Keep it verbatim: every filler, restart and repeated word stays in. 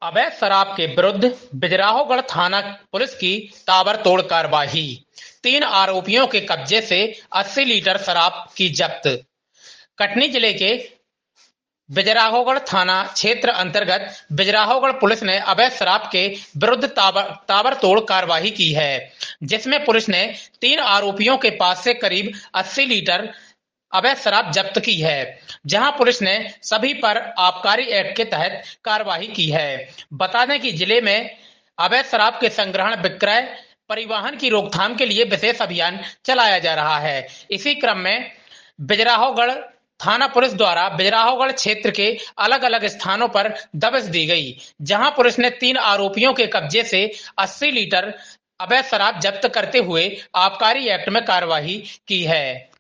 अवैध शराब के विरुद्ध बिजराहोगढ़ थाना पुलिस की ताबड़तोड़ कार्रवाई। तीन आरोपियों के कब्जे से अस्सी लीटर शराब की जब्त। कटनी जिले के बिजराहोगढ़ थाना क्षेत्र अंतर्गत बिजराहोगढ़ पुलिस ने अवैध शराब के विरुद्ध ताबड़तोड़ कार्रवाई की है, जिसमें पुलिस ने तीन आरोपियों के पास से करीब अस्सी लीटर अवैध शराब जब्त की है, जहां पुलिस ने सभी पर आबकारी एक्ट के तहत कार्रवाई की है। बता दें कि जिले में अवैध शराब के संग्रहण, विक्रय, परिवहन की रोकथाम के लिए विशेष अभियान चलाया जा रहा है। इसी क्रम में बिजराहोगढ़ थाना पुलिस द्वारा बिजराहोगढ़ क्षेत्र के अलग अलग स्थानों पर दबिश दी गई, जहां पुलिस ने तीन आरोपियों के कब्जे से अस्सी लीटर अवैध शराब जब्त करते हुए आबकारी एक्ट में कार्रवाई की है।